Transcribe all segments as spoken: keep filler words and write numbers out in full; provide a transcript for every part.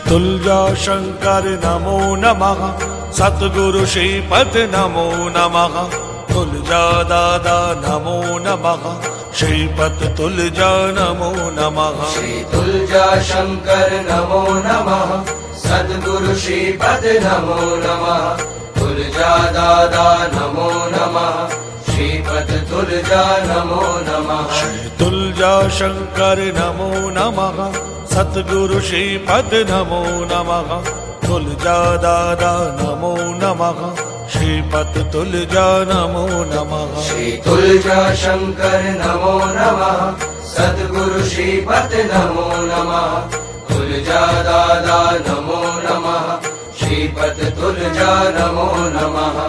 तुलजा शंकर नमो नमः, सतगुरु श्रीपद नमो नमः, तुलजा दादा नमो नमः, श्रीपद तुलजा नमो नमः। श्री तुलजा शंकर नमो नमः, सद्गुरु श्रीपद नमो नमः, तुलजा दादा नमो नमः, श्रीपद तुलजा नमो नमः। श्री तुलजा शंकर नमो नमः, सतगुरु श्रीपद नमो नमः, तुलजा दादा नमो नमः, श्रीपद तुलजा नमो नमः। श्री तुलजा शंकर नमो नमः, सद्गुरु श्रीपद नमो नमः, तुलजा दादा नमो नमः, श्रीपद तुलजा नमो नमः।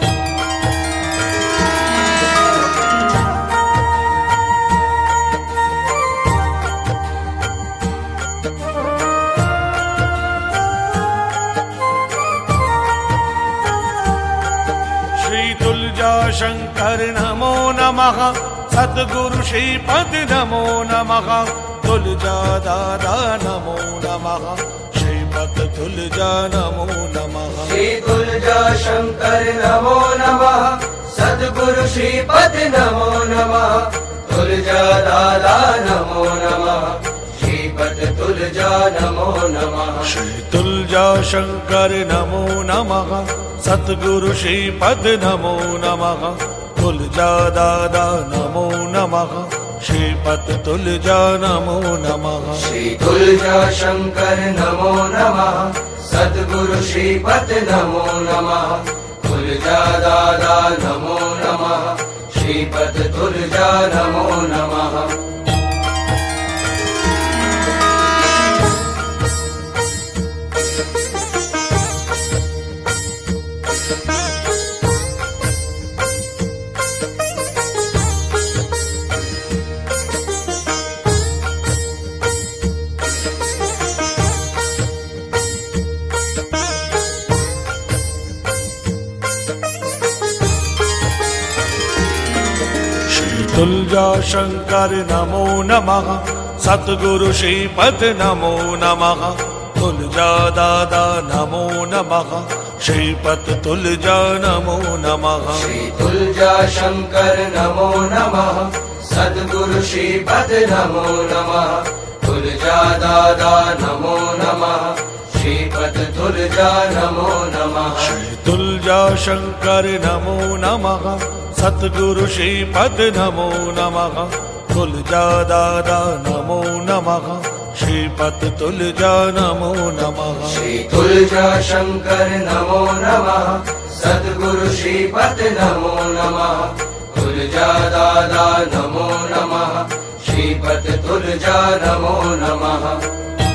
शंकर नमो नमः, सतगुरु श्रीपद नमो नमः, तुलजा दादा नमो नमः, श्रीपद तुलजा नमो नमः। श्री तुलजा शंकर नमो नमः, सद्गुरु श्रीपद नमो नमः, तुलजा दादा नमो नमः, श्रीपद तुलजा नमो नमः। श्री तुलजा शंकर नमो नमः, सतगुरु श्रीपद नमो नमः, तुलजा दादा नमो नमः, श्रीपद तुलजा नमो नमः। श्री तुलजा शंकर नमो नमः, सद्गुरु श्रीपद नमो नमः, तुलजा दादा नमो नमः, श्रीपद तुलजा नमो नमः। तुलजा शंकर नमो नमः, सतगुरु श्रीपद नमो नमः, तुलजा दादा नमो नमः, श्रीपद तुलजा नमो नमः। श्री तुलजा शंकर नमो नमः, सद्गुरु श्रीपद नमो नमः, तुलजा दादा नमो नमः, श्रीपद तुलजा नमो नमः। श्री तुलजा शंकर नमो नमः, सतगुरु श्रीपद नमो नमः, तुलजा दादा नमो नमः, श्रीपद तुलजा नमो नमः। श्री तुलजा शंकर नमो नमः, सद्गुरु श्रीपद नमो नमः, तुलजा दादा नमो नमः, श्रीपद तुलजा नमो नमः।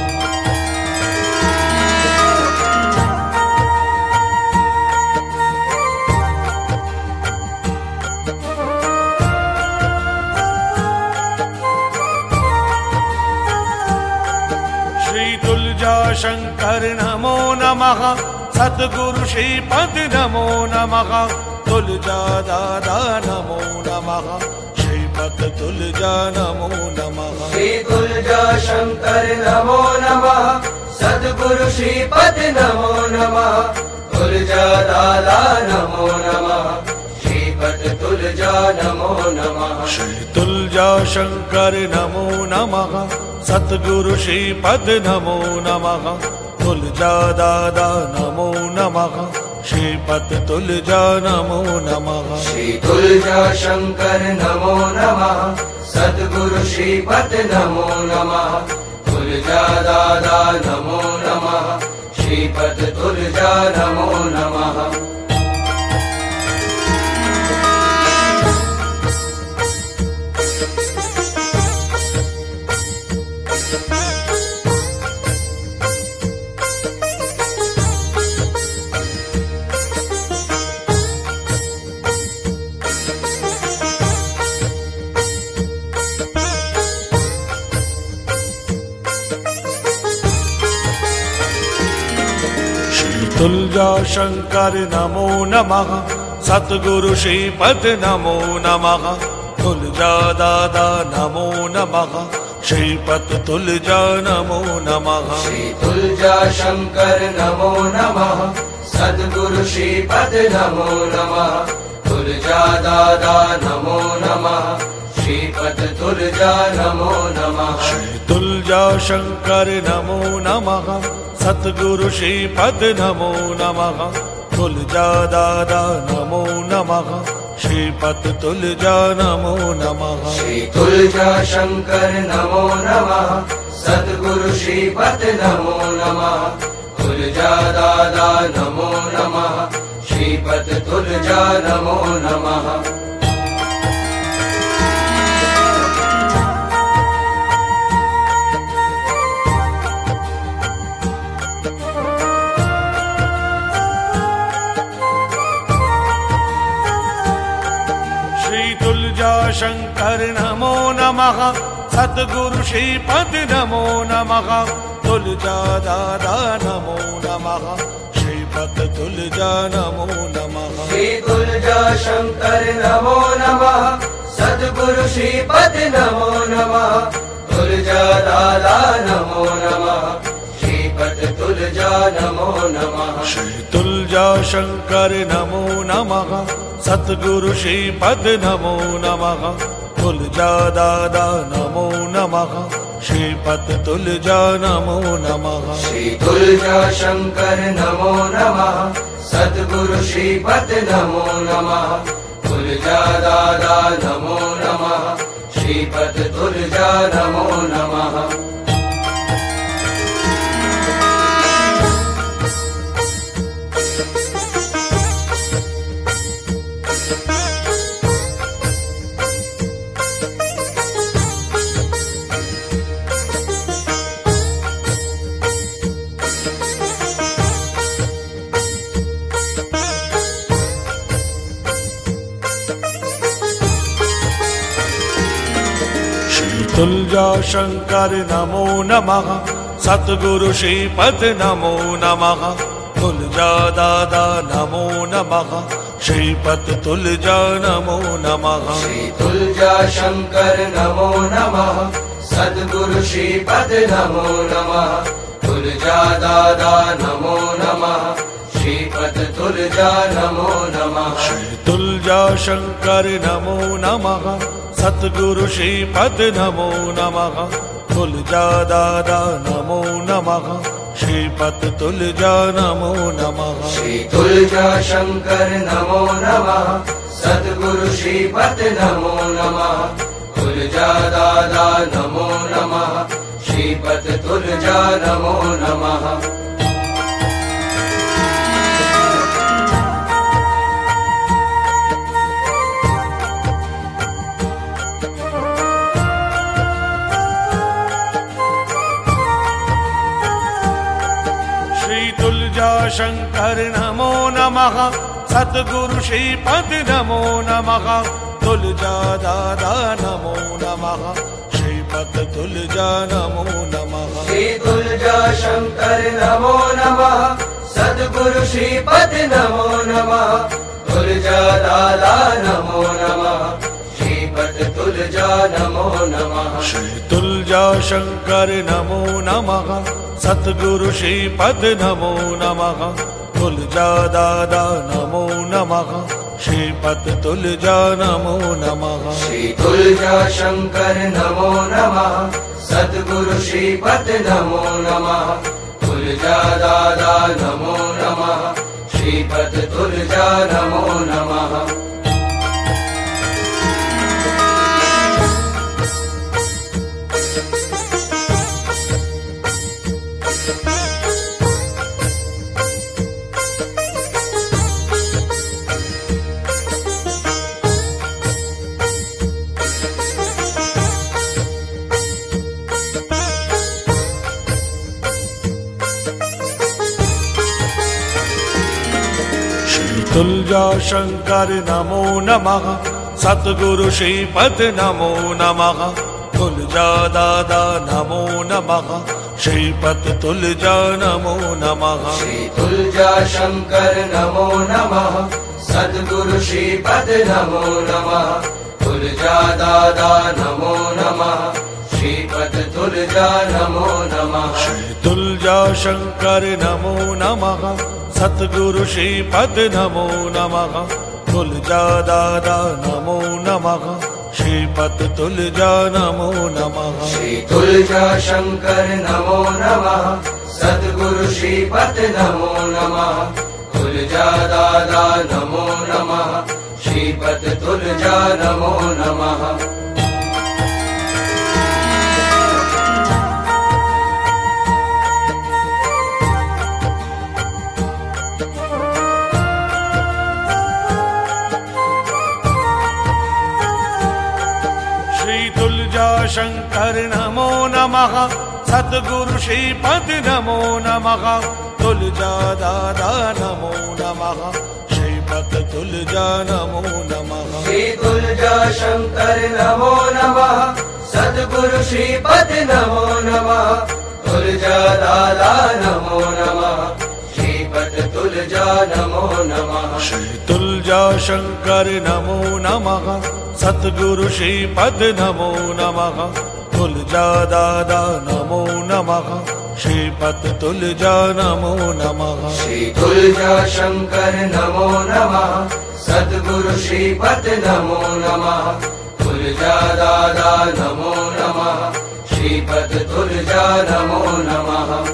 शंकर नमो नमः, सतगुरु श्रीपद नमो नमः, तुलजा दादा नमो नमः, श्रीपद तुलजा नमो नमः। श्री तुलजा शंकर नमो नमः, सद्गुरु श्रीपद नमो नमः, तुलजा दादा नमो नमः, श्रीपद तुलजा नमो नमः। श्री तुलजा शंकर नमो नमः, सतगुरु श्रीपद नमो नमः, तुलजा दादा नमो नमः, श्रीपद तुलजा नमो नमः। श्री तुलजा शंकर नमो नमः, सद्गुरु श्रीपद नमो नमः, तुलजा दादा नमो नमः, श्रीपद तुलजा नमो नमः। तुलजा शंकर नमो नमः, सतगुरु श्रीपद नमो नमः, तुलजा दादा नमो नमः, श्रीपद तुलजा नमो नमः। श्री तुलजा शंकर नमो नमः। सद्गुरु श्रीपद नमो नमः। तुलजा दादा नमो नमः। श्रीपद तुलजा नमो नमः। श्री तुलजा शंकर नमो नमः। सद्गुरु श्रीपद नमो नमः। तुलजा दादा नमो नमः। श्रीपद तुलजा नमो नमः। श्री तुलजा शंकर नमो नमः। सद्गुरु श्रीपद नमो नमः। तुलजा दादा नमो नमः। श्रीपद तुलजा नमो नमः। शंकर नमो नमः। सद्गुरु श्रीपद नमो नमः। तुलजा दादा नमो नमः। श्रीपद तुलजा नमो नमः। श्री तुलजा शंकर नमो नमः। सद्गुरु श्रीपद नमो नमः। तुलजा दादा नमो नमः। श्रीपद तुलजा नमो नमः। श्री तुलजा शंकर नमो नमः। सद्गुरु श्रीपद नमो नमः। तुलजा दादा नमो नमः। श्रीपद तुलजा नमो नमः। श्री तुलजा शंकर नमो नमः। सद्गुरु श्रीपद नमो नमः। तुलजा दादा नमो नमः। श्रीपद तुलजा नमो नमः। तुलजा शंकर नमो नमः। सद्गुरु श्रीपद नमो नमः। तुलजा दादा नमो नमः। श्रीपद तुलजा नमो नमः। श्री तुलजा शंकर नमो नमः। सद्गुरु श्रीपद नमो नमः। तुलजा दादा नमो नमः। श्रीपद तुलजा नमो नमः। श्री तुलजा शंकर नमो नमः। सद्गुरु श्रीपद नमो नमः। तुलजा दादा नमो नमः। श्रीपद तुलजा नमो नमः। श्री तुलजा शंकर नमो नमः। सद्गुरु श्रीपद नमो नमः। तुलजा दादा नमो नमः। श्रीपद तुलजा नमो नमः। शंकर नमो नमः। सद्गुरु श्रीपद नमो नमः। तुलजा दादा नमो नमः। श्रीपद तुलजा नमो नमः। श्री तुलजा शंकर नमो नमः। सद्गुरु श्रीपद नमो नमः। तुलजा दादा नमो नमः। श्रीपद तुलजा नमो नमः। श्री तुलजा शंकर नमो नमः। सद्गुरु श्रीपद नमो नमः। तुलजा दादा नमो नमः। श्रीपद तुलजा नमो नमः। श्री तुलजा शंकर नमो नमः। सद्गुरु श्रीपद नमो नमः। तुलजा दादा नमो नमः। श्रीपद तुलजा नमो नमः। तुलजा शंकर नमो नमः। सद्गुरु श्रीपद नमो नमः। तुलजा दादा नमो नमः। श्रीपद तुलजा नमो नमः। श्री तुलजा शंकर नमो नमः। सद्गुरु श्रीपद नमो नमः। तुलजा दादा नमो नमः। श्रीपद तुलजा नमो नमः। श्री तुलजा शंकर नमो नमः। सतगुरु श्रीपद नमो नमः। तुलजा दादा नमो नमः। श्रीपद तुलजा नमो नमः। श्री तुलजा शंकर नमो नमः। सद्गुरु श्रीपद नमो नमः। तुलजा दादा नमो नमः। श्रीपद तुलजा नमो नमः। शंकर नमो नमः। सतगुरु श्रीपद नमो नमः। तुलजा दादा नमो नमः। श्रीपद तुलजा नमो नमः। श्री तुलजा शंकर नमो नमः। सद्गुरु श्रीपद नमो नमः। तुलजा दादा नमो नमः। श्रीपद तुलजा नमो नमः। श्री तुलजा शंकर नमो नमः। सतगुरु श्रीपद नमो नमः। तुलजा दादा नमो नमः। श्रीपद तुलजा नमो नमः। श्री तुलजा शंकर नमो नमः। सद्गुरु श्रीपद नमो नमः। तुलजा दादा नमो नमः। श्रीपद तुलजा नमो नमः।